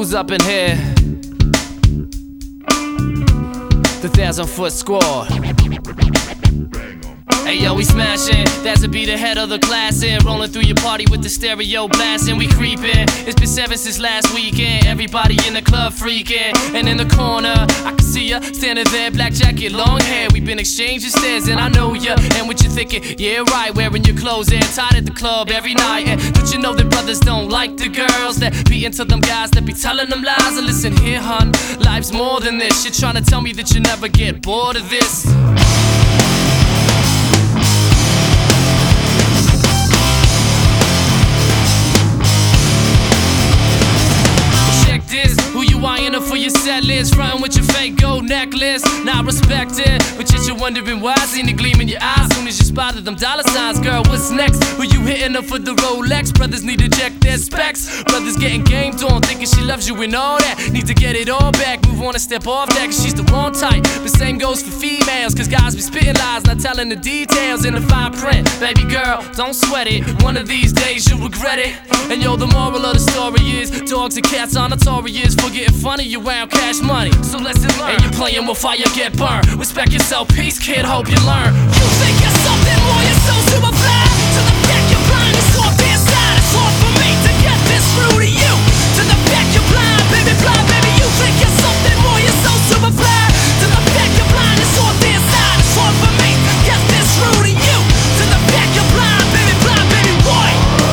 Who's up in here? The 1,000-foot squad. Hey yo, we smashing. That's a beat ahead of the class and rolling through your party with the stereo blasting. We creeping. It's been 7 since last weekend. Everybody in the club freaking. And in the corner, I can see ya standing there, black jacket, long hair. We've been exchanging stares and I know ya. And what you thinking? Yeah, right, wearing your clothes and tied at the club every night. And don't you know that brothers don't like the girls that be into them guys that be telling them lies? And listen here, hun, life's more than this. You're trying to tell me that you never get bored of this. Who you eyeing up for your set list? Frontin' with your fake gold necklace. Not respected, but yet you're wondering why. Seen the gleam in your eyes soon as you spotted them dollar signs. Girl, what's next? Who you hitting up for the Rolex? Brothers need to check their specs. Brothers getting gamed on, thinking she loves you and all that. Need to get it all back, move on and step off that, cause she's the wrong type. But same goes for females, cause guys be spitting lies, not telling the details in the fine print. Baby girl, don't sweat it, one of these days you'll regret it. And yo, the moral of the story is dogs and cats are notorious for getting funny around cash money. So lesson learned. And you're playing with fire, get burned. Respect yourself, peace, kid, hope you learn. You think you're something more, you're so super fly. To the back, you're blind, it's soft inside. It's hard for me to get this through to you. To the back, you're blind, baby, you think you're something more, you're so super fly. To the back, you're blind, it's soft inside. It's hard for me to get this through to you. To the back, you're blind, baby, boy.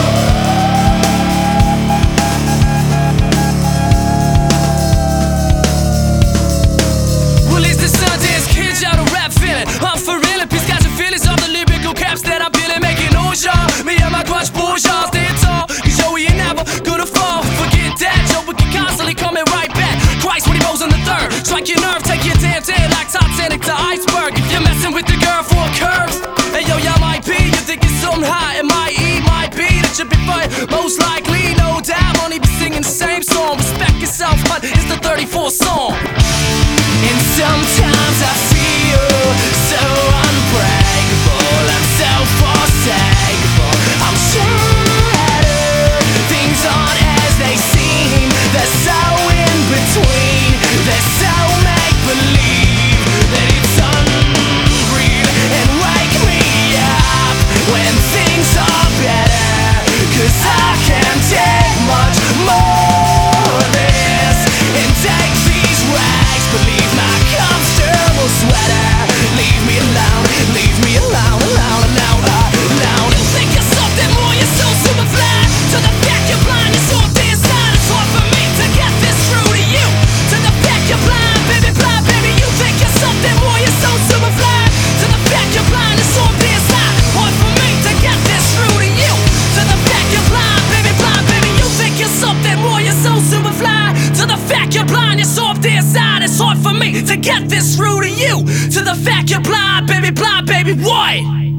I'm for real, and peace, got your feelings off the lyrical caps that I'm feeling, making noise, y'all. Me and my crush bourgeois, stand tall, cause yo, we ain't never gonna fall. Forget that, yo, we can constantly coming right back. Christ, when he rolls on the third, strike your nerve, take your damn day like Titanic to iceberg. If you're messing with the girl for curves, hey yo, y'all might be, you think it's something high, it might be that you'll be fine. Most likely, no doubt, only be singing the same song. Respect yourself, but it's the 34th song. And sometimes I feel so unbreakable, I'm so forsakable, I'm shattered. Things aren't as they seem, they're so in between, they're so make-believe that it's unreal. And wake me up when things are better, cause I can't take much more of this. And take these rags, believe my comfortable sweater. Leave me alone, leave me alone, alone. You think you're something more, you're so super fly. To the back, you're blind, you're so inside. It's hard for me to get this through to you. To the back, you're blind, baby, you think you're something more, you're so super fly. To the back, you're blind, it's so inside. Hard for me to get this through to you. To the back, you're blind, baby, you think you're something more, you're so super fly. To the fact you're blind, you're soft inside. It's hard for me to get this through to you. To the fact you're blind, baby, what?